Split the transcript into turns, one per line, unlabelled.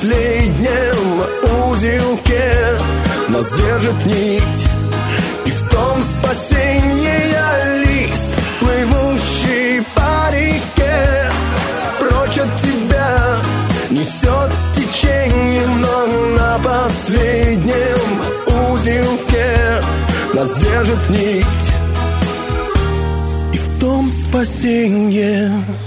последнем узелке нас держит нить, и в том спасение лист, плывущий по реке. Прочь от тебя несет течением, но на последнем узелке нас держит нить, и в том спасение.